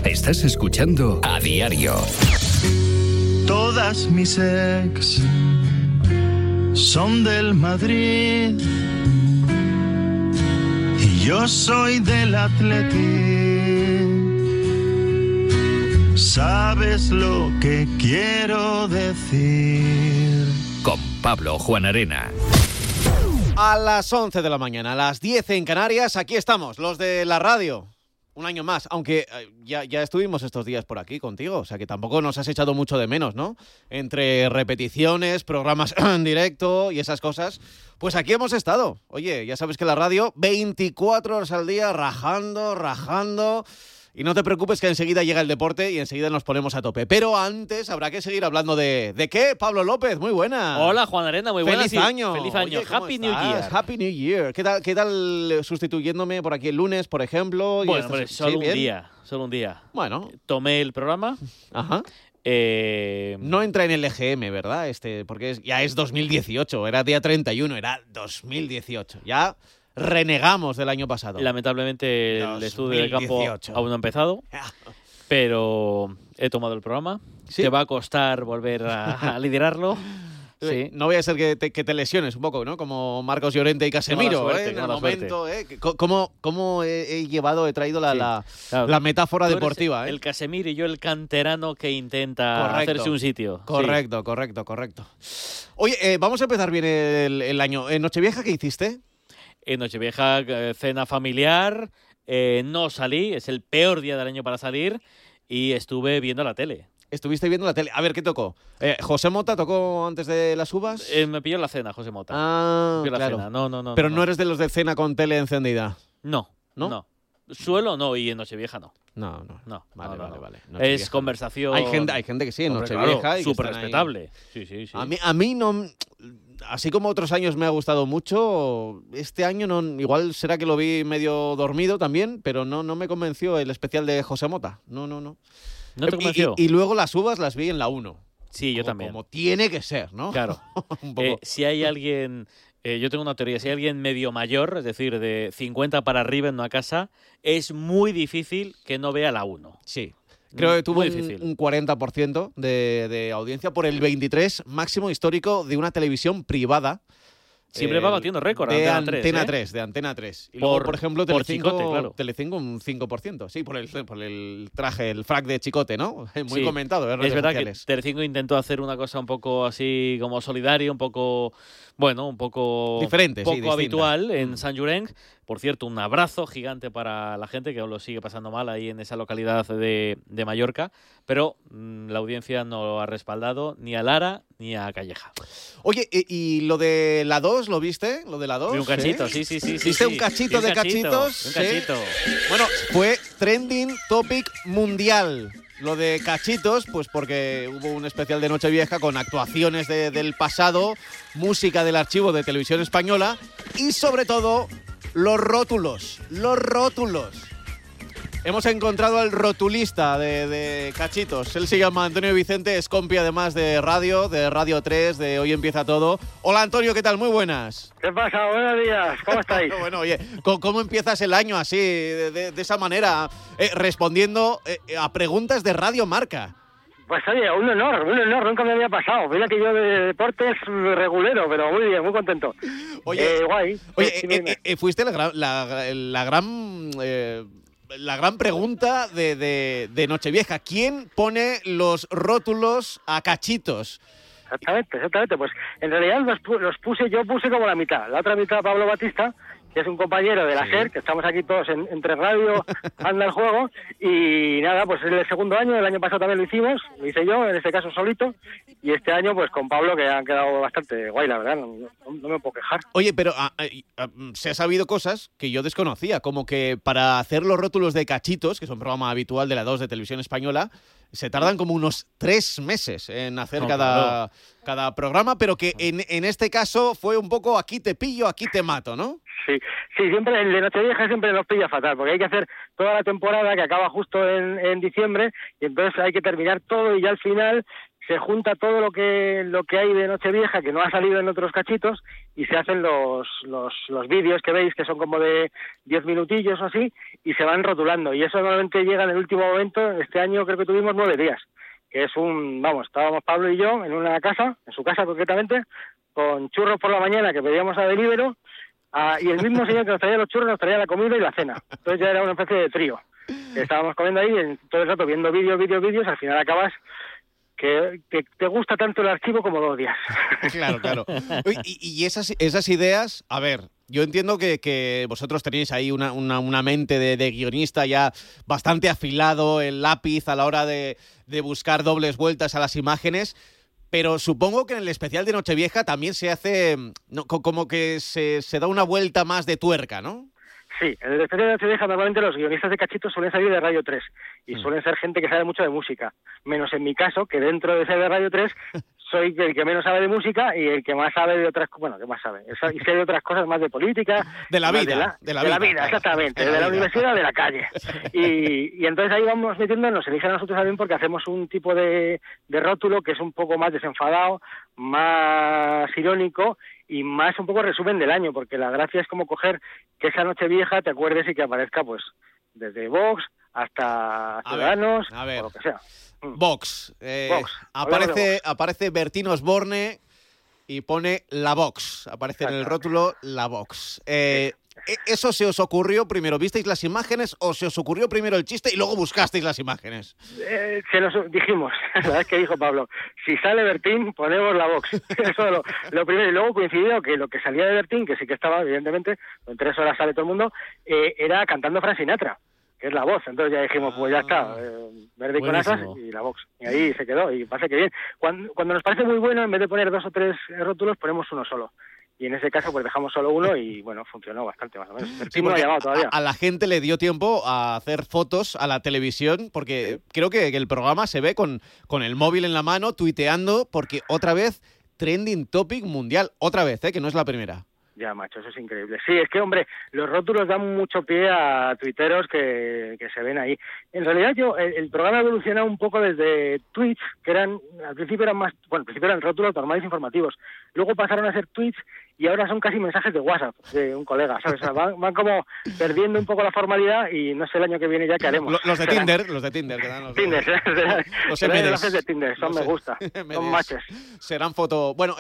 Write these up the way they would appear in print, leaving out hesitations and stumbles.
Estás escuchando A Diario. Todas mis ex son del Madrid y yo soy del Atleti. ¿Sabes lo que quiero decir? Con Pablo Juan Arena. A las 11 de la mañana, a las 10 en Canarias, aquí estamos, los de la radio. Un año más, aunque ya estuvimos estos días por aquí contigo, o sea que tampoco nos has echado mucho de menos, ¿no? Entre repeticiones, programas en directo y esas cosas, pues aquí hemos estado. Oye, ya sabes que la radio, 24 horas al día, rajando. Y no te preocupes que enseguida llega el deporte y enseguida nos ponemos a tope. Pero antes habrá que seguir hablando ¿de qué? Pablo López, muy buena. Hola, Juan Arena, muy buena. ¡Feliz año! ¡Feliz año! Oye, ¡Happy New Year! ¡Happy New Year! ¿Qué tal sustituyéndome por aquí el lunes, por ejemplo? Bueno, hombre, solo un día. Bueno. Tomé el programa. Ajá. No entra en el EGM, ¿verdad? Porque ya es 2018, era día 31, era 2018. Ya renegamos del año pasado. Lamentablemente el estudio de campo aún no ha empezado, pero he tomado el programa. ¿Sí? Te va a costar volver a liderarlo. Sí. No voy a ser que te lesiones un poco, ¿no? Como Marcos Llorente y Casemiro, en el momento. ¿Cómo he traído la metáfora deportiva? El Casemiro y yo el canterano que intenta hacerse un sitio. Correcto. Oye, vamos a empezar bien el año. ¿En Nochevieja qué hiciste? En Nochevieja, cena familiar, no salí, es el peor día del año para salir, y estuve viendo la tele. ¿Estuviste viendo la tele? A ver, ¿qué tocó? ¿José Mota tocó antes de las uvas? Me pilló la cena, José Mota. Ah, me pilló claro. la cena. No. Pero no eres de los de cena con tele encendida. No. Suelo no, y en Nochevieja no. No. Vale. Nochevieja. Es conversación. Hay gente que sí, en Nochevieja. Claro, súper respetable. Sí. A mí no... Así como otros años me ha gustado mucho, este año no, igual será que lo vi medio dormido también, pero no me convenció el especial de José Mota. No. ¿No te convenció? Y luego las uvas las vi en la 1. Sí, yo también. Como tiene que ser, ¿no? Claro. Un poco. Si hay alguien... yo tengo una teoría. Si hay alguien medio mayor, es decir, de 50 para arriba en una casa, es muy difícil que no vea la 1. Sí. Creo que tuvo un 40% de audiencia por el 23 máximo histórico de una televisión privada. Siempre va batiendo récord. De Antena 3. Y luego, por ejemplo, Telecinco un 5%. Sí, por el traje, el frac de Chicote, ¿no? Muy comentado. Es verdad que Telecinco intentó hacer una cosa un poco así como solidaria, un poco diferente, poco habitual en Sant Llorenç. Por cierto, un abrazo gigante para la gente que aún lo sigue pasando mal ahí en esa localidad de Mallorca, pero la audiencia no lo ha respaldado ni a Lara ni a Calleja. Oye, ¿y lo de la 2 lo viste? ¿Lo de la 2? Un cachito, sí. ¿Viste un cachito de cachitos? Un cachito. Bueno, fue trending topic mundial. Lo de cachitos, pues porque hubo un especial de Nochevieja con actuaciones del pasado, música del archivo de Televisión Española y sobre todo los rótulos. Hemos encontrado al rotulista de cachitos. Él se llama Antonio Vicente, es compi además de Radio 3, de Hoy Empieza Todo. Hola Antonio, ¿qué tal? Muy buenas. ¿Qué pasa? Buenos días, ¿cómo estáis? Bueno, oye, ¿cómo empiezas el año así, de esa manera, respondiendo a preguntas de Radio Marca? Pues oye, un honor, nunca me había pasado. Mira que yo de deportes regulero, pero muy bien, muy contento. Oye, guay. Oye, fuiste la gran pregunta de Nochevieja. ¿Quién pone los rótulos a cachitos? Exactamente. Pues en realidad yo puse como la mitad. La otra mitad, Pablo Batista, que es un compañero de la SER, que estamos aquí todos entre radio, anda el juego, y nada, pues es el segundo año, el año pasado también lo hice yo, en este caso solito, y este año pues con Pablo, que han quedado bastante guay, la verdad, no me puedo quejar. Oye, pero se ha sabido cosas que yo desconocía, como que para hacer los rótulos de cachitos, que es un programa habitual de la 2 de Televisión Española, se tardan como unos 3 meses en hacer cada programa, pero que en este caso fue un poco aquí te pillo, aquí te mato, ¿no? Sí, siempre el de Nochevieja siempre nos pilla fatal, porque hay que hacer toda la temporada que acaba justo en diciembre, y entonces hay que terminar todo y ya al final se junta todo lo que hay de Nochevieja que no ha salido en otros cachitos y se hacen los vídeos que veis que son como de 10 minutillos o así y se van rotulando y eso normalmente llega en el último momento. Este año creo que tuvimos 9 días, que es estábamos Pablo y yo en una casa, en su casa concretamente, con churros por la mañana que pedíamos a Deliveroo y el mismo señor que nos traía los churros nos traía la comida y la cena. Entonces ya era una especie de trío. Estábamos comiendo ahí y todo el rato viendo vídeos, al final acabas que te gusta tanto el archivo como lo odias. Claro. Y esas ideas, a ver, yo entiendo que vosotros tenéis ahí una mente de guionista ya bastante afilado, el lápiz a la hora de buscar dobles vueltas a las imágenes, pero supongo que en el especial de Nochevieja también se hace, como que se da una vuelta más de tuerca, ¿no? Sí, en el especial de Nochevieja normalmente los guionistas de cachitos suelen salir de Radio 3 y suelen ser gente que sabe mucho de música, menos en mi caso, que dentro de ser de Radio 3 soy el que menos sabe de música y el que más sabe de otras cosas, que más sabe, y sé de otras cosas más de política. De la vida, exactamente, de la universidad, de la calle. Y entonces ahí vamos metiendo, nos elige a nosotros también porque hacemos un tipo de rótulo que es un poco más desenfadado, más irónico y más un poco resumen del año, porque la gracia es como coger que esa Nochevieja te acuerdes y que aparezca pues desde Vox hasta Ciudadanos o lo que sea. Vox. Aparece Bertín Osborne y pone la Vox. Aparece en el rótulo la Vox. ¿Eso se os ocurrió primero? ¿Visteis las imágenes o se os ocurrió primero el chiste y luego buscasteis las imágenes? Se nos dijimos, la verdad es que dijo Pablo, si sale Bertín, ponemos la Vox. Eso lo primero. Y luego coincidió que lo que salía de Bertín, que sí que estaba, evidentemente, en 3 horas sale todo el mundo, era cantando Frank Sinatra, que es la voz. Entonces ya dijimos, pues ya está, verde con asas y la Vox. Y ahí se quedó, y parece que bien. Cuando nos parece muy bueno, en vez de poner 2 o 3 rótulos, ponemos uno solo. Y en ese caso pues dejamos solo uno y bueno, funcionó bastante más o menos. Sí, no ha llamado todavía. A la gente le dio tiempo a hacer fotos a la televisión porque creo que el programa se ve con el móvil en la mano, tuiteando, porque otra vez trending topic mundial. Otra vez, que no es la primera. Ya, macho, eso es increíble. Sí, es que, hombre, los rótulos dan mucho pie a tuiteros que se ven ahí. En realidad, el programa ha evolucionado un poco desde tweets, que al principio eran rótulos normales informativos. Luego pasaron a ser tweets y ahora son casi mensajes de WhatsApp de un colega, ¿sabes? O sea, van como perdiendo un poco la formalidad y no sé el año que viene ya qué haremos. Los de Tinder, que dan los Tinder, los MDs. de Tinder, me gusta, son matches. Serán foto... Bueno,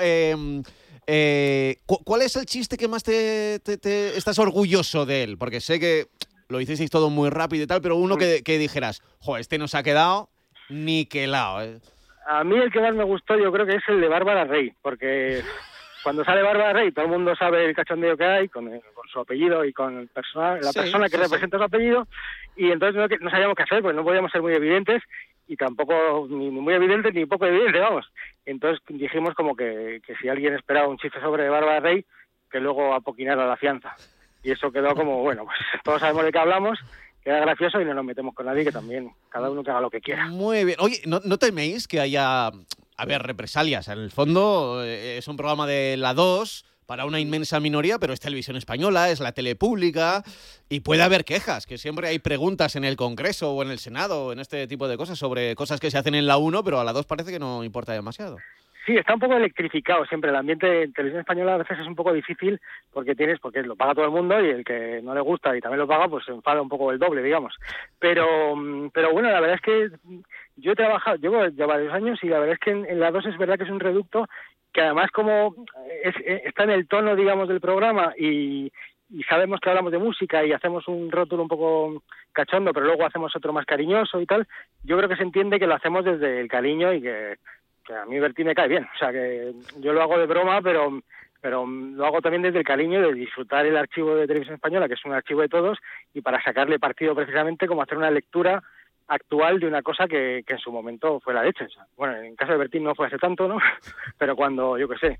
¿cuál es el chiste que más te estás orgulloso de él? Porque sé que lo hicisteis todo muy rápido y tal, pero uno que dijeras, este nos ha quedado niquelado. A mí el que más me gustó yo creo que es el de Bárbara Rey, porque cuando sale Bárbara Rey todo el mundo sabe el cachondeo que hay con su apellido y con la persona que representa su apellido, y entonces no sabíamos qué hacer, porque no podíamos ser muy evidentes y tampoco ni muy evidente ni poco evidente, vamos. Entonces dijimos como que si alguien esperaba un chiste sobre Bárbara Rey, que luego apoquinara la fianza. Y eso quedó como, bueno, pues todos sabemos de qué hablamos, queda gracioso y no nos metemos con nadie, que también cada uno que haga lo que quiera. Muy bien. Oye, ¿no teméis que haya, represalias? En el fondo es un programa de la 2 para una inmensa minoría, pero es televisión española, es la tele pública y puede haber quejas, que siempre hay preguntas en el Congreso o en el Senado o en este tipo de cosas sobre cosas que se hacen en la 1, pero a la 2 parece que no importa demasiado. Sí, está un poco electrificado siempre. El ambiente en televisión española a veces es un poco difícil porque lo paga todo el mundo y el que no le gusta y también lo paga, pues se enfada un poco el doble, digamos. Pero bueno, la verdad es que yo he trabajado, llevo ya varios años y la verdad es que en la 2 es verdad que es un reducto que además como está en el tono, digamos, del programa y sabemos que hablamos de música y hacemos un rótulo un poco cachondo, pero luego hacemos otro más cariñoso y tal, yo creo que se entiende que lo hacemos desde el cariño y que a mí Bertín me cae bien. O sea, que yo lo hago de broma, pero lo hago también desde el cariño de disfrutar el archivo de Televisión Española, que es un archivo de todos, y para sacarle partido precisamente como hacer una lectura actual de una cosa que en su momento fue la leche. O sea, bueno, en el caso de Bertín no fue hace tanto, ¿no? Pero cuando, yo qué sé,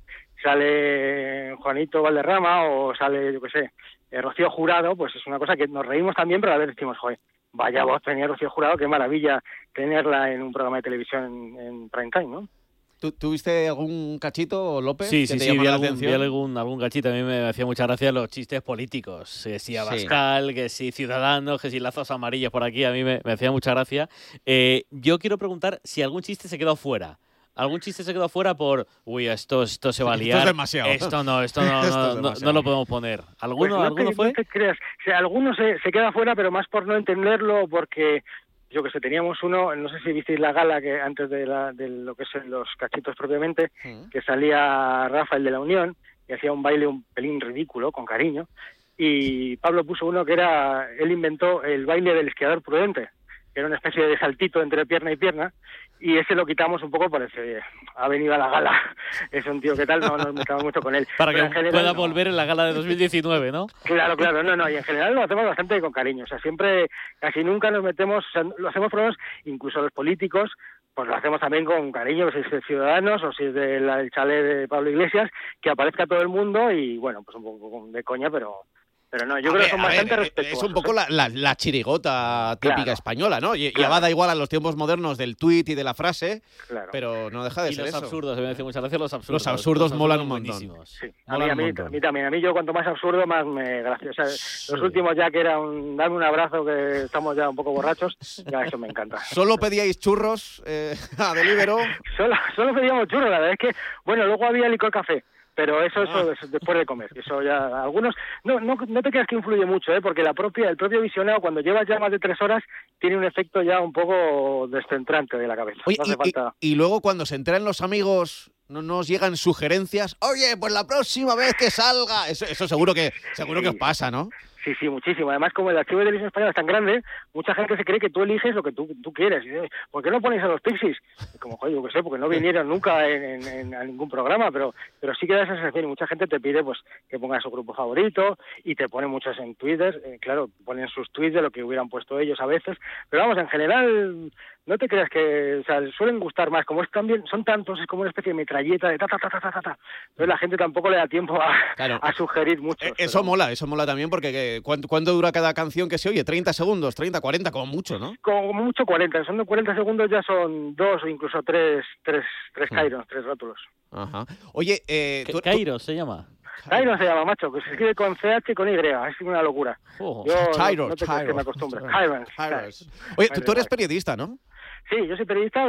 sale Juanito Valderrama o sale, yo qué sé, Rocío Jurado, pues es una cosa que nos reímos también, pero a veces decimos, joder, vaya voz tenía Rocío Jurado, qué maravilla tenerla en un programa de televisión en prime time, ¿no? ¿Tuviste algún cachito, López? Sí, vi algún algún cachito. A mí me hacía mucha gracia los chistes políticos. Que si Abascal, que si Ciudadanos, que si lazos amarillos por aquí. A mí me hacía mucha gracia. Yo quiero preguntar si algún chiste se quedó fuera. algún chiste se quedó fuera por, uy, esto se va a liar. Esto es demasiado. Esto no Esto es demasiado. no lo podemos poner. ¿Alguno, Pues ¿alguno fue? No te creas. O sea, alguno se queda fuera, pero más por no entenderlo, porque yo que sé, teníamos uno, no sé si visteis la gala que antes de lo que son los cachitos propiamente, que salía Rafael de la Unión y hacía un baile un pelín ridículo, con cariño, y Pablo puso uno que él inventó el baile del esquiador prudente, que era una especie de saltito entre pierna y pierna, y ese lo quitamos un poco por ese, ha venido a la gala, es un tío que tal, no nos metamos mucho con él. Para que general, pueda volver en la gala de 2019, ¿no? Claro, y en general lo hacemos bastante con cariño, o sea, siempre, casi nunca nos metemos, o sea, lo hacemos por lo menos, incluso los políticos, pues lo hacemos también con cariño, si es de Ciudadanos o si es del chalet de Pablo Iglesias, que aparezca todo el mundo y, bueno, pues un poco de coña, pero no, yo creo que son bastante respetuosos. Es un poco la chirigota típica española, ¿no? Y va da igual a los tiempos modernos del tuit y de la frase, pero no deja de y ser los eso. absurdos, me decía muchas gracias, los absurdos. Los absurdos molan un montón. Sí, a mí también. A mí yo cuanto más absurdo, más me gracia. O sea, los últimos ya que era darme un abrazo, que estamos ya un poco borrachos, ya eso me encanta. ¿Solo pedíais churros a Deliveroo? Solo pedíamos churros, la verdad es que, bueno, luego había licor café. Pero eso después de comer, eso ya algunos no te creas que influye mucho, porque el propio visionado cuando llevas ya más de 3 horas tiene un efecto ya un poco descentrante de la cabeza. Oye, no hace falta... y luego cuando se enteran los amigos no nos llegan sugerencias, oye, pues la próxima vez que salga, eso seguro que os pasa, ¿no? Sí, muchísimo. Además, como el archivo de televisión española es tan grande, mucha gente se cree que tú eliges lo que tú quieres. ¿Por qué no ponéis a los Pixies? Como, joder, yo qué sé, porque no vinieron nunca a ningún programa, pero sí que da esa sensación y mucha gente te pide pues que pongas su grupo favorito y te ponen muchos en Twitter. Claro, ponen sus tweets de lo que hubieran puesto ellos a veces. Pero vamos, en general, no te creas que... O sea, suelen gustar más. Como son tantos, es como una especie de metralleta de ta. Entonces la gente tampoco le da tiempo a sugerir mucho. Eso mola también porque... ¿Cuánto dura cada canción que se oye? 30 segundos, 30, 40, como mucho, ¿no? Como mucho 40. Son de 40 segundos ya son 2 o incluso 3 Kairos, 3 rótulos. Ajá. Oye, ¿Kairos se llama? Kairos se llama, macho, que se escribe con CH y con Y. Es una locura. Yo no te crees que me acostumbro. Kairos. Oye, tú eres periodista, ¿no? Sí, yo soy periodista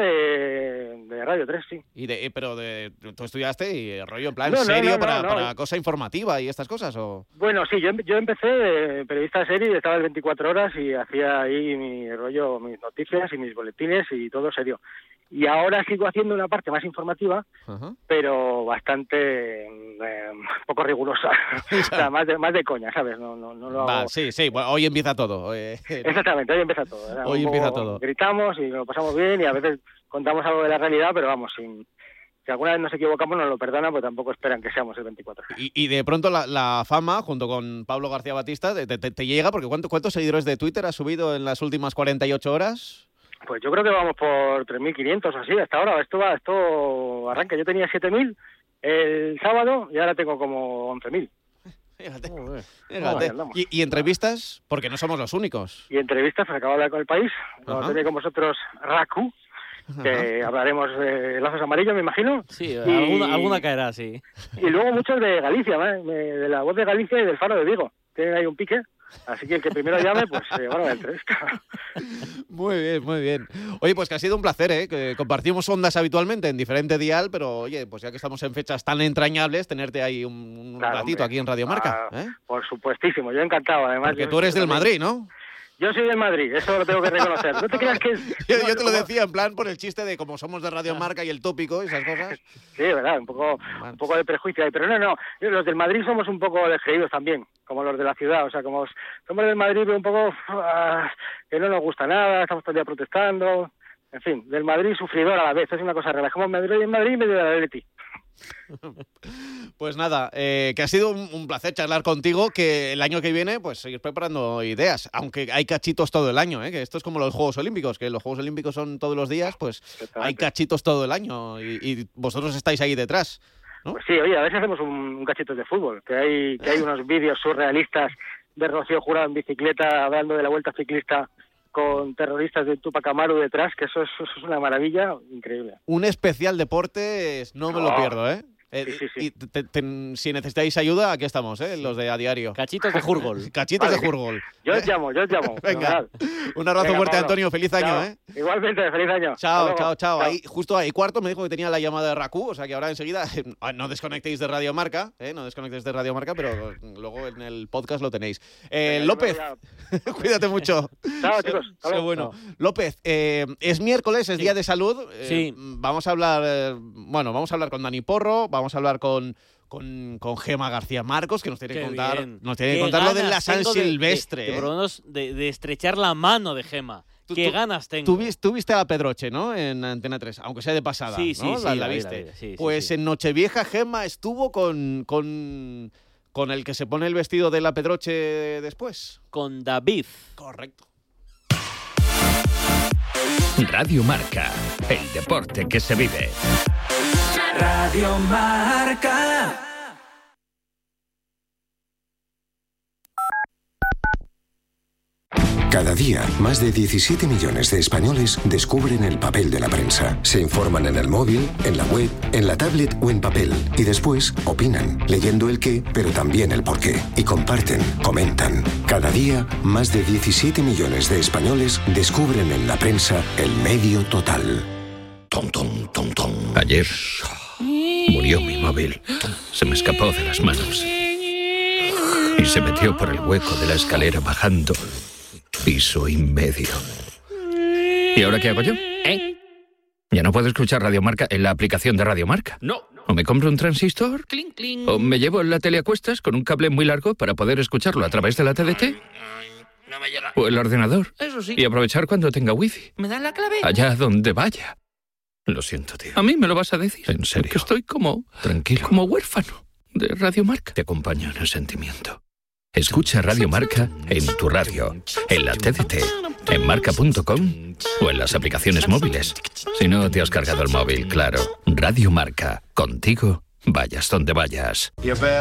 de Radio 3, sí. Pero tú estudiaste y rollo en plan serio para cosa informativa y estas cosas, ¿o? Bueno, sí, yo empecé de periodista de serie, estaba en 24 horas y hacía ahí mi rollo, mis noticias y mis boletines y todo serio. Y ahora sigo haciendo una parte más informativa, pero bastante poco rigurosa. O sea, más de coña, ¿sabes? No lo hago. Sí, bueno, hoy empieza todo. Exactamente, hoy empieza todo. Hoy empieza todo. Gritamos y lo pasamos bien y a veces contamos algo de la realidad, pero vamos, si alguna vez nos equivocamos nos lo perdonan, pues tampoco esperan que seamos el 24. Y de pronto la fama, junto con Pablo García Batista, te llega, porque ¿cuántos seguidores de Twitter has subido en las últimas 48 horas? Pues yo creo que vamos por 3.500 o así hasta ahora. Esto arranca. Yo tenía 7.000 el sábado y ahora tengo como 11.000. Fíjate. ¿Y entrevistas? Porque no somos los únicos. Y entrevistas, pues acabo de hablar con El País. Como tenéis con vosotros Raku, que hablaremos de lazos amarillos, me imagino. Sí, alguna caerá, sí. Y luego muchos de Galicia, de la Voz de Galicia y del Faro de Vigo. Tienen ahí un pique. Así que el que primero llame, pues bueno, la entrevista. Muy bien. Oye, pues que ha sido un placer, que compartimos ondas habitualmente en diferente dial, pero oye, pues ya que estamos en fechas tan entrañables, tenerte ahí un ratito, hombre, aquí en Radio Marca. Por supuestísimo, yo encantado. Además, porque tú eres del Madrid, ¿no? Yo soy del Madrid, eso lo tengo que reconocer. No te creas que yo te lo decía en plan por el chiste de como somos de Radio Marca y el tópico y esas cosas. Sí, verdad, un poco de prejuicio ahí, pero no, los del Madrid somos un poco descreídos también, como los de la ciudad, o sea, como somos del Madrid, pero un poco que no nos gusta nada, estamos todo el día protestando, en fin, del Madrid sufridor a la vez, es una cosa rara, como Madrid en Madrid y medio de la Atleti. Pues nada, que ha sido un placer charlar contigo, que el año que viene pues seguir preparando ideas, aunque hay cachitos todo el año, que esto es como los Juegos Olímpicos, que los Juegos Olímpicos son todos los días, pues hay cachitos todo el año y vosotros estáis ahí detrás, ¿no? Pues sí, oye, a veces hacemos un cachito de fútbol, que hay unos vídeos surrealistas de Rocío Jurado en bicicleta hablando de la Vuelta Ciclista con terroristas de Tupac Amaru detrás, que eso es una maravilla increíble. Un especial deportes, no me lo pierdo, Sí. Y si necesitáis ayuda, aquí estamos, los de A Diario. Cachitos de Jurgol. Cachitos de Jurgol. Yo os llamo. Venga, un abrazo fuerte, Pablo. Antonio. Feliz año, Chao. Igualmente, feliz año. Chao. Ahí, justo ahí cuarto me dijo que tenía la llamada de Raku, o sea que ahora enseguida no desconectéis de Radio Marca, pero luego en el podcast lo tenéis. López, cuídate mucho. Chao, chicos. Qué bueno. López, es miércoles, es Día de Salud. Sí. Vamos a hablar, con Dani Porro, vamos a hablar con Gemma García Marcos, que nos tiene que contar lo de la San Silvestre. Por lo menos de estrechar la mano de Gemma. Qué ganas tengo. Tú viste a Pedroche, ¿no? En Antena 3, aunque sea de pasada. Sí, ¿no? sí, la viste. Sí. En Nochevieja Gemma estuvo con el que se pone el vestido de la Pedroche después. Con David. Correcto. Radio Marca, el deporte que se vive. Radio Marca. Cada día, más de 17 millones de españoles descubren el papel de la prensa. Se informan en el móvil, en la web, en la tablet o en papel. Y después opinan, leyendo el qué, pero también el por qué. Y comparten, comentan. Cada día, más de 17 millones de españoles descubren en la prensa el medio total. Ayer murió mi móvil. Se me escapó de las manos. Y se metió por el hueco de la escalera bajando 1,5 pisos. ¿Y ahora qué hago yo? ¿Ya no puedo escuchar Radio Marca en la aplicación de Radio Marca? No. ¿O me compro un transistor? Cling, cling. ¿O me llevo la tele a cuestas con un cable muy largo para poder escucharlo a través de la TDT? No me llega. ¿O el ordenador? Eso sí. Y aprovechar cuando tenga wifi. ¿Me dan la clave? Allá donde vaya. Lo siento, tío. ¿A mí me lo vas a decir? ¿En serio? Que estoy tranquilo, como huérfano de Radio Marca. Te acompaño en el sentimiento. Escucha Radio Marca en tu radio, en la TDT, en marca.com o en las aplicaciones móviles. Si no te has cargado el móvil, claro. Radio Marca, contigo, vayas donde vayas.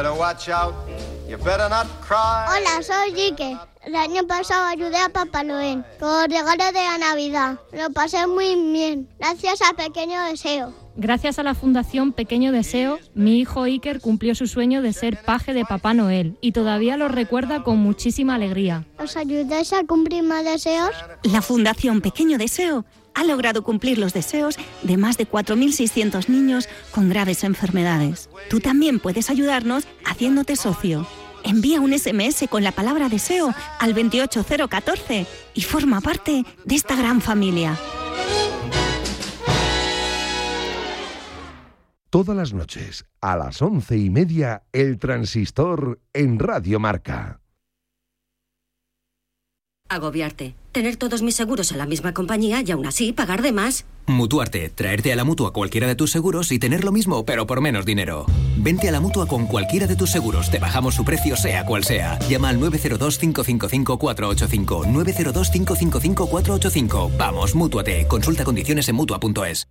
Hola, soy Ike. El año pasado ayudé a Papá Noel con regalos de la Navidad. Lo pasé muy bien, gracias a Pequeño Deseo. Gracias a la Fundación Pequeño Deseo, mi hijo Iker cumplió su sueño de ser paje de Papá Noel y todavía lo recuerda con muchísima alegría. ¿Os ayudáis a cumplir más deseos? La Fundación Pequeño Deseo ha logrado cumplir los deseos de más de 4.600 niños con graves enfermedades. Tú también puedes ayudarnos haciéndote socio. Envía un SMS con la palabra deseo al 28014 y forma parte de esta gran familia. Todas las noches, a las 11:30, El Transistor en Radio Marca. Agobiarte. Tener todos mis seguros en la misma compañía y aún así pagar de más. Mutuarte. Traerte a la Mutua cualquiera de tus seguros y tener lo mismo, pero por menos dinero. Vente a la Mutua con cualquiera de tus seguros. Te bajamos su precio, sea cual sea. Llama al 902-555-485. 902-555-485. Vamos, Mútuate. Consulta condiciones en Mutua.es.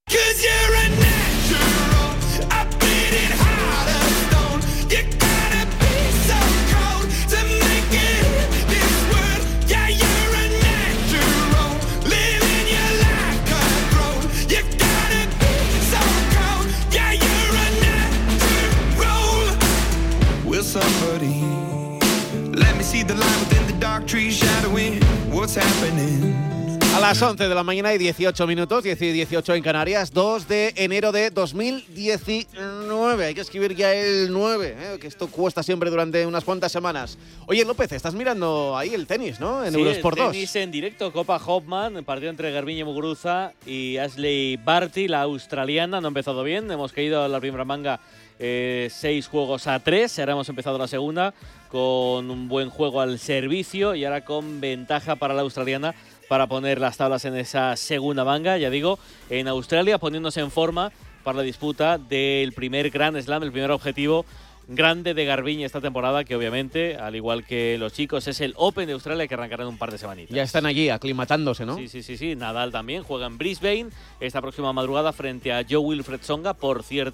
Somebody, let me see the line within the dark trees shadowing what's happening. A las 11 de la mañana y 18 minutos, 10 y 18 en Canarias, 2 de enero de 2019. Hay que escribir ya el 9, que esto cuesta siempre durante unas cuantas semanas. Oye, López, estás mirando ahí el tenis, ¿no? En Eurosport 2. Tenis en directo, Copa Hopman, partido entre Garbiñe Muguruza y Ashley Barty, la australiana. No ha empezado bien, hemos caído a la primera manga 6 juegos a 3. Ahora hemos empezado la segunda con un buen juego al servicio y ahora con ventaja para la australiana para poner las tablas en esa segunda manga. Ya digo, en Australia poniéndose en forma para la disputa del primer Grand Slam, el primer objetivo grande de Garbiñe esta temporada, que obviamente, al igual que los chicos, es el Open de Australia, que arrancará en un par de semanitas. Ya están allí aclimatándose, ¿no? Sí. Nadal también juega en Brisbane esta próxima madrugada frente a Joe Wilfred Tsonga. Por cierto,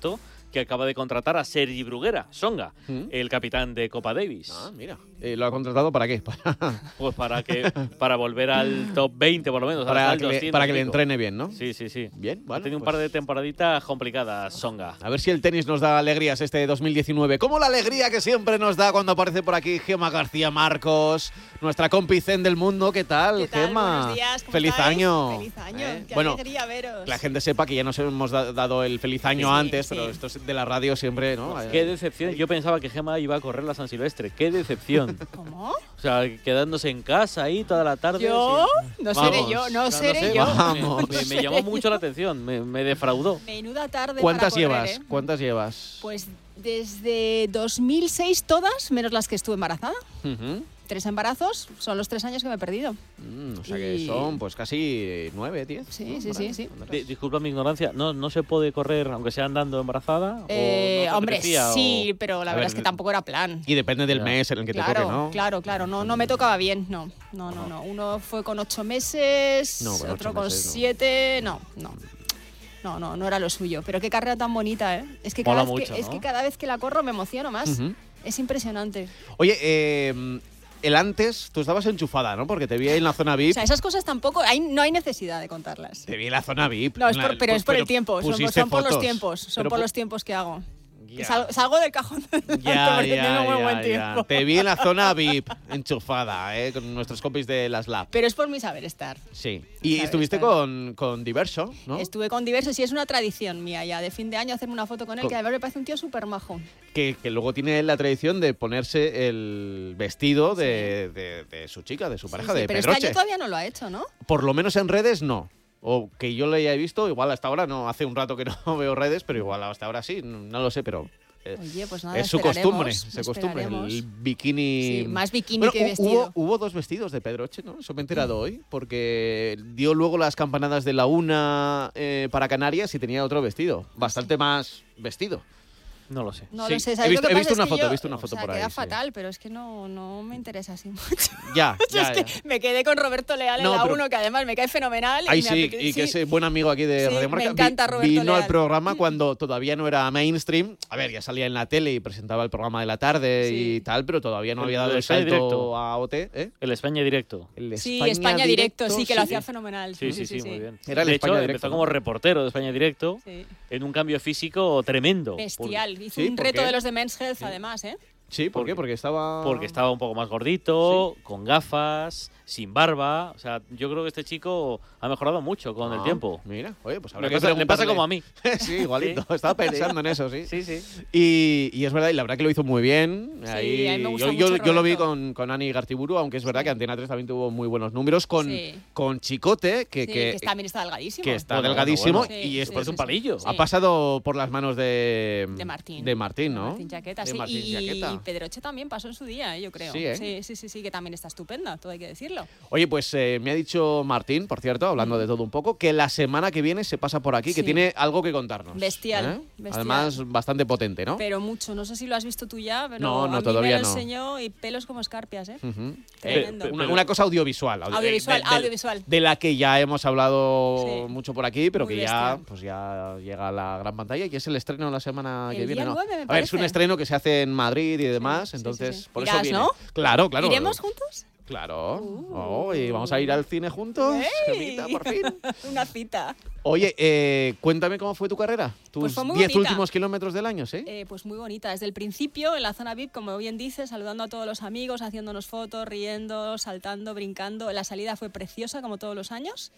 que acaba de contratar a Sergi Bruguera, Songa, el capitán de Copa Davis. Ah, mira. ¿Lo ha contratado para qué? Pues para volver al top 20 por lo menos. Para que le entrene bien, ¿no? Sí. Bien, ha tenido un par de temporaditas complicadas, Songa. A ver si el tenis nos da alegrías este 2019. Como la alegría que siempre nos da cuando aparece por aquí Gemma García Marcos, nuestra compi zen del mundo. ¿Qué tal, Gemma? Buenos días. ¡Feliz año! ¡Feliz año! Qué bueno, alegría veros. Que la gente sepa que ya nos hemos dado el feliz año antes, pero esto es de la radio siempre, ¿no? Qué decepción. Yo pensaba que Gemma iba a correr la San Silvestre. ¡Qué decepción! ¿Cómo? O sea, quedándose en casa ahí toda la tarde. ¿Yo? Sí. No seré yo, no seré yo. Vamos. Me llamó mucho la atención, me defraudó. Menuda tarde ¿Cuántas para correr, llevas? ¿Cuántas llevas? Pues desde 2006 todas, menos las que estuve embarazada. 3 embarazos, son los 3 años que me he perdido. O sea que son pues casi 9, 10. Sí. Disculpa mi ignorancia, ¿no se puede correr aunque sea andando embarazada? Hombre, sí, pero la verdad es que tampoco era plan. Y depende del mes en el que te toque, ¿no? Claro, no me tocaba bien, no. Uno fue con 8 meses, otro con 7, no era lo suyo. Pero qué carrera tan bonita, ¿eh? Es que cada vez que la corro me emociono más. Es impresionante. Oye, el antes, tú estabas enchufada, ¿no? Porque te vi ahí en la zona VIP. O sea, esas cosas tampoco, no hay necesidad de contarlas. Te vi en la zona VIP. No, pero es por el tiempo, son por los tiempos. Son por los tiempos que hago. Salgo del cajón porque tengo muy buen tiempo. Te vi en la zona VIP, enchufada, con nuestros compis de las Lab. Pero es por mi saber estar. Sí. Y estuviste con Diverso, ¿no? Estuve con Diverso, sí, es una tradición mía ya, de fin de año hacerme una foto con él, que además me parece un tío súper majo. Que luego tiene la tradición de ponerse el vestido de su chica, de su pareja, de pero Pedroche. este año todavía no lo ha hecho, ¿no? Por lo menos en redes, no. O que yo lo haya visto, igual hasta ahora no, hace un rato que no veo redes, pero igual hasta ahora sí, no lo sé, pero Oye, pues nada, es su costumbre, el bikini. Sí, más bikini que vestido. Hubo 2 vestidos de Pedroche, ¿no? Eso me he enterado hoy, porque dio luego las campanadas de la 1 para Canarias y tenía otro vestido, bastante más vestido. No lo sé. No lo sé. He visto una foto por ahí. Queda fatal, pero es que no me interesa así mucho. Ya. Que me quedé con Roberto Leal en la 1, que además me cae fenomenal. Y que es buen amigo aquí de Radio Marca. Me encanta Roberto Vino Leal. al programa cuando todavía no era mainstream. A ver, ya salía en la tele y presentaba el programa de la tarde y tal, pero todavía no había dado el salto directo a OT. El España Directo. España Directo, sí, que lo hacía fenomenal. Sí, muy bien. Era el de España hecho, Directo, empezó como reportero de España Directo en un cambio físico tremendo. Bestial. Hizo un reto de los de Men's Health, además, ¿eh? Sí, ¿por qué? Porque estaba un poco más gordito, con gafas, sin barba. O sea, yo creo que este chico ha mejorado mucho con el tiempo. Mira, oye, pues le pasa como a mí. Sí, igualito. Estaba pensando en eso, sí. Sí. Y es verdad, y la verdad que lo hizo muy bien. Sí, a mí me gusta yo mucho lo vi con Ani Gartiburu, aunque es verdad que Antena 3 también tuvo muy buenos números. Con Chicote, que también está delgadísimo. Que está delgadísimo. Y es un palillo. Ha pasado por las manos de Martín. De Martín, ¿no? Martín Jaqueta, de Martín Jaqueta. Y Pedroche también pasó en su día, yo creo. Sí, que también está estupenda, todo hay que decirlo. Oye, pues me ha dicho Martín, por cierto, hablando de todo un poco, que la semana que viene se pasa por aquí, que tiene algo que contarnos. Bestial. Además, bastante potente, ¿no? Pero mucho, no sé si lo has visto tú ya, pero no, a mí todavía me lo enseñó y pelos como escarpias, ¿eh? Tremendo. Una cosa audiovisual. Audiovisual. De la que ya hemos hablado mucho por aquí, pero muy que bestia. ya llega a la gran pantalla y es el estreno la semana que viene, día ¿no? 9, me a ver, es un parece. estreno que se hace en Madrid y demás, entonces por eso Irás, viene. ¿no? Claro. ¿Iremos juntos? Claro. Y vamos a ir al cine juntos. Gemita, por fin. Una cita. Oye, cuéntame cómo fue tu carrera. Tus 10 últimos kilómetros del año, ¿sí? Pues muy bonita. Desde el principio, en la zona VIP, como bien dices, saludando a todos los amigos, haciéndonos fotos, riendo, saltando, brincando. La salida fue preciosa, como todos los años.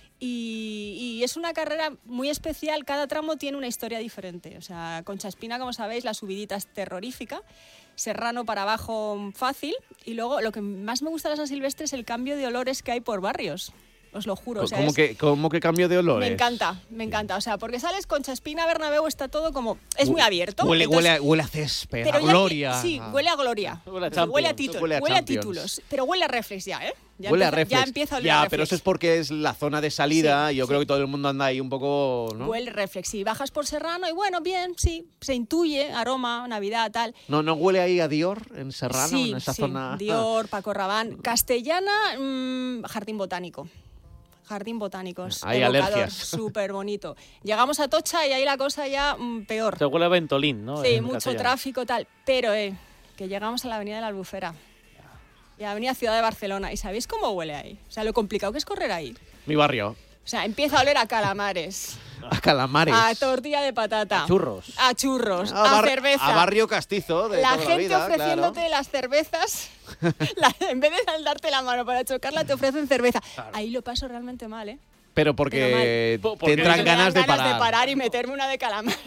Y es una carrera muy especial. Cada tramo tiene una historia diferente. O sea, Concha Espina, como sabéis, la subidita es terrorífica. Serrano para abajo fácil. Y luego lo que más me gusta de la San Silvestre es el cambio de olores que hay por barrios. Os lo juro. O sea, ¿Cómo que cambio de olores? Me encanta. O sea, porque sales Concha Espina, Bernabéu, está todo como... Es muy abierto. Huele a césped, a gloria. Huele a gloria. Huele a títulos. Pero huele a reflex ya, ¿eh? Ya empieza a oler a reflex. Pero eso es porque es la zona de salida. Yo creo que todo el mundo anda ahí un poco, ¿no? Huele reflex. Y bajas por Serrano y bueno, bien, sí. Se intuye aroma, Navidad, tal. ¿No huele ahí a Dior en Serrano, en esa zona? Dior, Paco Rabanne. Castellana, Jardín Botánico. Jardín Botánicos. Hay evocador, alergias. súper bonito. Llegamos a Atocha y ahí la cosa ya peor. Se huele a Ventolín, ¿no? Sí, En mucho castellano. tráfico, tal. Pero que llegamos a la Avenida de la Albufera y a la Avenida Ciudad de Barcelona. ¿Y sabéis cómo huele ahí? O sea, lo complicado que es correr ahí. Mi barrio. O sea, empieza a oler a calamares, A calamares. a tortilla de patata, A churros, a cerveza. A barrio castizo de la toda gente la vida, ofreciéndote claro. las cervezas, en vez de darte la mano para chocarla, te ofrecen cerveza. Claro. Ahí lo paso realmente mal, ¿eh? Pero porque Pero te entran ganas de parar. de parar y meterme una de calamares.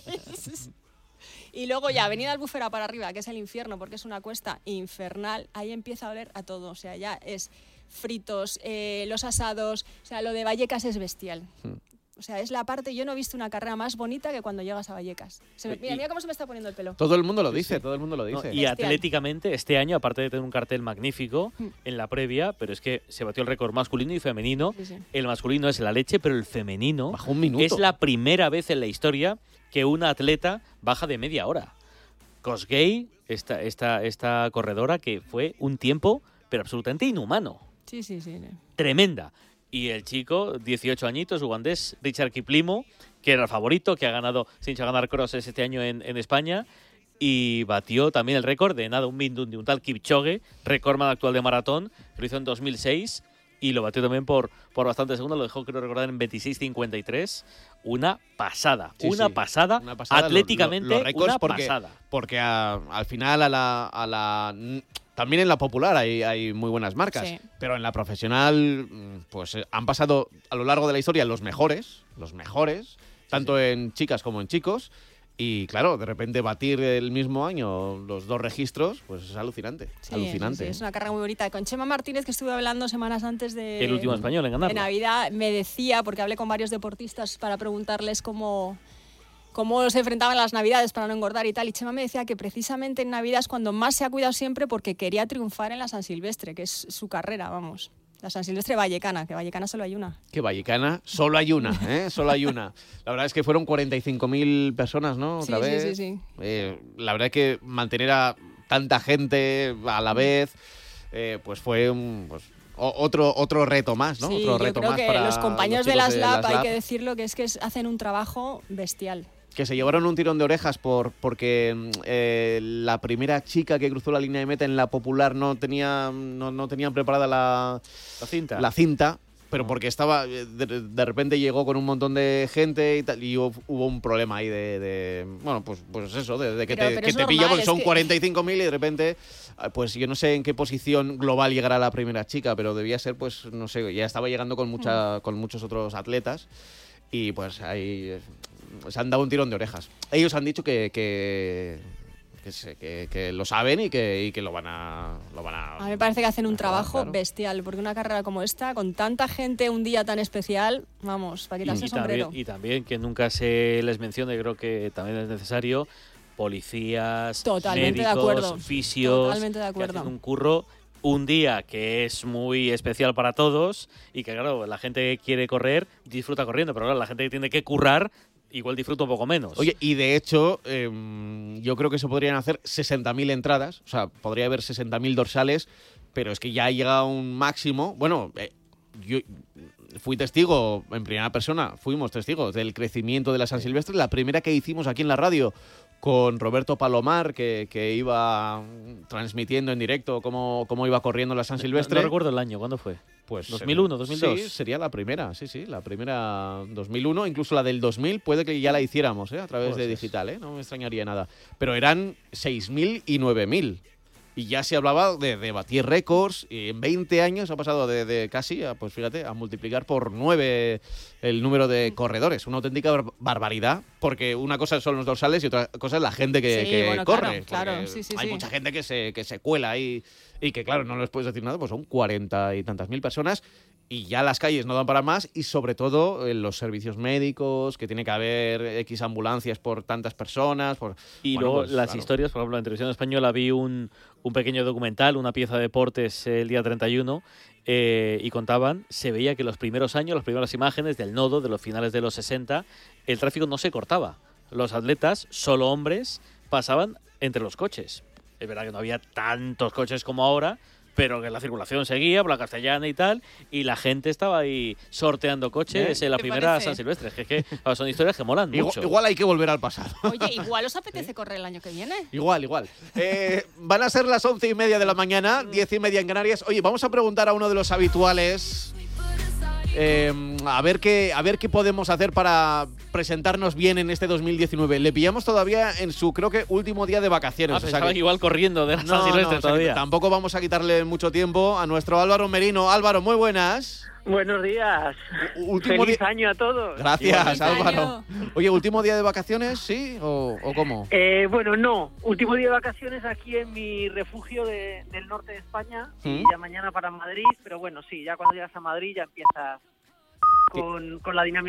Y luego ya, Avenida Albufera para arriba, que es el infierno, porque es una cuesta infernal, ahí empieza a oler a todo. O sea, ya es fritos, los asados, o sea, lo de Vallecas es bestial. O sea, es la parte, yo no he visto una carrera más bonita que cuando llegas a Vallecas. Mira cómo se me está poniendo el pelo. Todo el mundo lo dice, todo el mundo lo dice. No, y atléticamente, este año, aparte de tener un cartel magnífico en la previa, pero es que se batió el récord masculino y femenino. Sí, sí. El masculino es la leche, pero el femenino bajó un minuto. Es la primera vez en la historia que una atleta baja de media hora. Kosgei, esta corredora, que fue un tiempo, pero absolutamente inhumano. Sí, sí, sí. Tremenda. Y el chico, 18 añitos, ugandés, Richard Kiplimo, que era el favorito, que ha ganado, se ha hecho ganar crosses este año en España, y batió también el récord de nada, un tal Kipchoge, récordman actual de maratón, que lo hizo en 2006, y lo batió también por bastante segundos, lo dejó, creo recordar, en 26:53. Una pasada, sí, una pasada, atléticamente, los récords una pasada. Porque al final también en la popular hay muy buenas marcas, sí. Pero en la profesional pues han pasado a lo largo de la historia los mejores, tanto en chicas como en chicos, y claro, de repente batir el mismo año los dos registros, pues es alucinante, alucinante. Sí, es una carrera muy bonita. Con Chema Martínez, que estuve hablando semanas antes de... El último español en ganarla. De Navidad, me decía, porque hablé con varios deportistas para preguntarles cómo se enfrentaban las Navidades para no engordar y tal. Y Chema me decía que precisamente en Navidad es cuando más se ha cuidado siempre porque quería triunfar en la San Silvestre, que es su carrera, vamos. La San Silvestre Vallecana, que Vallecana solo hay una. Que Vallecana solo hay una, ¿eh? Solo hay una. La verdad es que fueron 45.000 personas, ¿no? Otra vez. Sí. La verdad es que mantener a tanta gente a la vez, pues fue otro reto más, ¿no? Sí, otro reto yo creo más que para los compañeros los de las chicos LAP, hay que decirlo, que hacen un trabajo bestial. Que se llevaron un tirón de orejas porque la primera chica que cruzó la línea de meta en la popular no tenían preparada la cinta, pero porque estaba de repente llegó con un montón de gente y tal, y hubo un problema ahí bueno, pues eso, de que te pilla porque son 45.000 y de repente, pues yo no sé en qué posición global llegará la primera chica, pero debía ser, pues no sé, ya estaba llegando con muchos otros atletas y pues ahí se han dado un tirón de orejas. Ellos han dicho que lo saben y que lo van a... A mí me parece que hacen un trabajo bestial, porque una carrera como esta, con tanta gente, un día tan especial, vamos, para quitarse el sombrero. Y también que nunca se les mencione, creo que también es necesario, policías, totalmente médicos, de acuerdo. fisios, Totalmente de acuerdo. Que hacen un curro un día que es muy especial para todos y que, claro, la gente que quiere correr disfruta corriendo, pero claro, la gente que tiene que currar igual disfruta un poco menos. Oye, y de hecho, yo creo que se podrían hacer 60.000 entradas, o sea, podría haber 60.000 dorsales, pero es que ya llega un máximo. Bueno, yo fui testigo, en primera persona, fuimos testigos del crecimiento de la San Silvestre, la primera que hicimos aquí en la radio, con Roberto Palomar, que iba transmitiendo en directo cómo iba corriendo la San Silvestre. No recuerdo el año, ¿cuándo fue? Pues 2001, 2002. Sí, sería la primera, sí, la primera 2001, incluso la del 2000 puede que ya la hiciéramos, a través de digital, no me extrañaría nada. Pero eran 6.000 y 9.000. Y ya se hablaba de batir récords, y en 20 años ha pasado de casi, pues fíjate, a multiplicar por 9 el número de corredores. Una auténtica barbaridad, porque una cosa son los dorsales y otra cosa es la gente que corre. Claro, sí. Hay mucha gente que se cuela ahí y que, claro, no les puedes decir nada, pues son 40 y tantas mil personas y ya las calles no dan para más, y sobre todo los servicios médicos, que tiene que haber X ambulancias por tantas personas. Y luego pues, las historias, por ejemplo, en Televisión Española vi un pequeño documental, una pieza de deportes el día 31, y contaban, se veía que los primeros años, las primeras imágenes del nodo, de los finales de los 60, el tráfico no se cortaba. Los atletas, solo hombres, pasaban entre los coches. Es verdad que no había tantos coches como ahora, pero que la circulación seguía por la Castellana y tal, y la gente estaba ahí sorteando coches en la primera parece? San Silvestre. Es que son historias que molan mucho. Igual hay que volver al pasado. Oye, igual os apetece correr el año que viene. Igual. Van a ser las 11:30 de la mañana, 10:30 en Canarias. Oye, vamos a preguntar a uno de los habituales a ver qué podemos hacer para presentarnos bien en este 2019. Le pillamos todavía en su, creo que, último día de vacaciones. Pensaba que igual corriendo de la San Silvestre todavía. Tampoco vamos a quitarle mucho tiempo a nuestro Álvaro Merino. Álvaro, muy buenas. Buenos días. Feliz año a todos. Gracias, Álvaro. Oye, ¿último día de vacaciones, sí? ¿O cómo? Bueno, no. Último día de vacaciones aquí en mi refugio del norte de España. Y ya mañana para Madrid. Pero bueno, sí, ya cuando llegas a Madrid ya empiezas con la dinámica